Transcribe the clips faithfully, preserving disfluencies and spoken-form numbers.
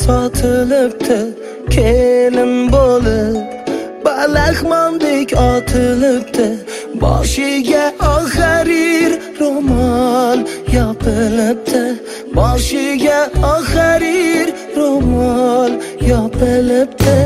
sotilibdi kelin bo'lib, balaxmondek otilibdi boshiga oxarir ro'mol yopilibdi, boshiga oxarir ro'mol yopilibdi.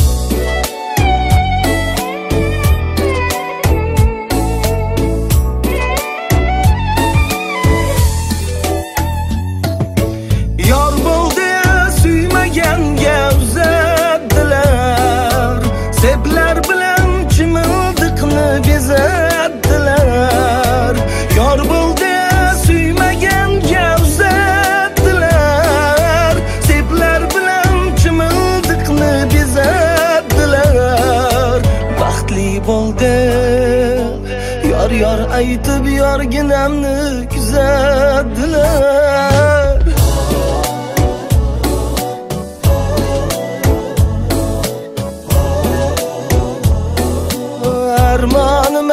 Yor yor aytib yorginamni kuzatdilar. Armonim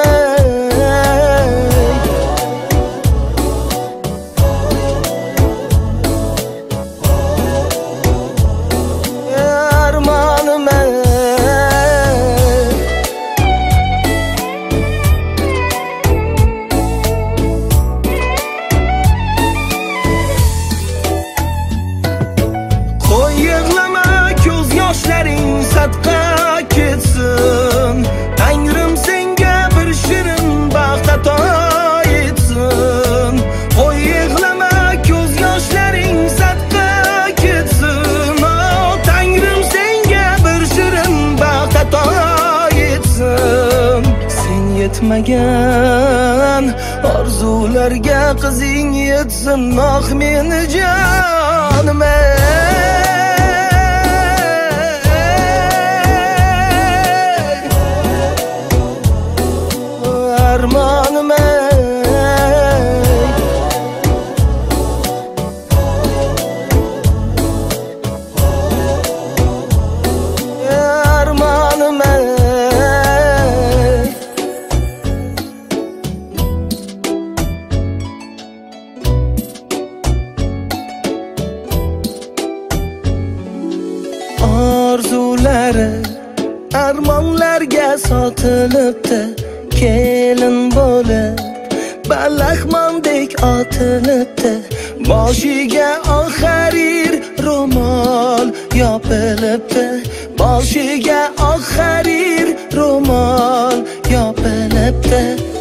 sadqa ketsin, Tangrim senga bir shirin baxt ato etsin. Qo'y yig'lama, ko'z yoshlaring sadqa ketsin, Tangrim senga bir shirin baxt ato etsin. Sen yetmagan orzularga qizing yetsin, oh meni jonim. Armonim Armonim orzulari armonlarga sotilibdi kelin bo'lib, balaxmondek otilibdi boshiga oxarir ro'mol yopilibdi, boshiga oxarir ro'mol yopilibdi.